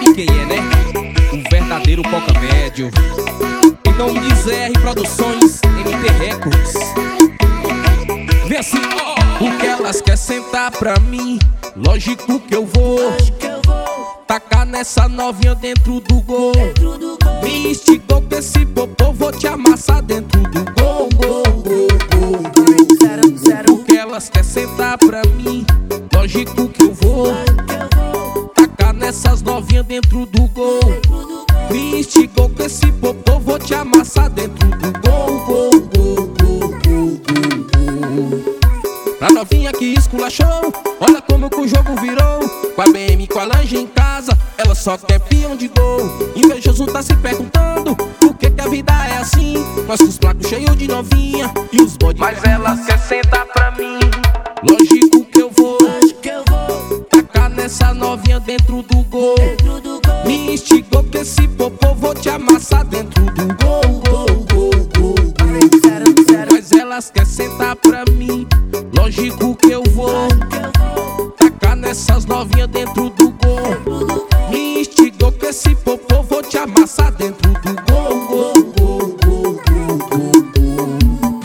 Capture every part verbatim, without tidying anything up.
sabe quem é, né? O verdadeiro Coca Médio. Em nome de Z R Produções, M T Records. Vê assim, ó. O que elas querem sentar pra mim, lógico que eu vou tacar nessa novinha dentro do gol. Me instigou com esse popô, vou te amassar dentro do gol, gol, gol, gol, gol. O que elas querem sentar pra mim, lógico que eu vou tacar nessas novinhas dentro do gol. Me instigou com esse popô, vou te amassar dentro do gol, gol, gol, gol, gol, gol. Pra novinha que esculachou, olha como que o jogo virou. Com a B M, com a lanche em casa, ela só quer peão de gol. Invejoso tá se perguntando por que que a vida é assim. Nós com os placos cheios de novinha e os bodes. Mas ela quer sentar pra mim, lógico que eu vou tacar nessa novinha dentro do gol. Me instigou que esse popô, vou te amassar dentro do gol, gol, gol, gol, gol. Mas elas quer sentar pra mim, lógico que eu vou tacar nessas novinhas dentro do gol. Me instigou que esse popô, vou te amassar dentro do gol, gol, gol, gol, gol, gol.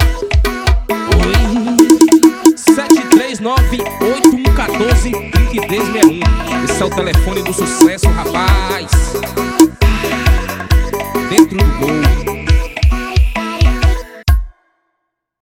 Oi, sete três nove, oito um um quatro, três três seis um. Esse é o telefone do sucesso, rapaz.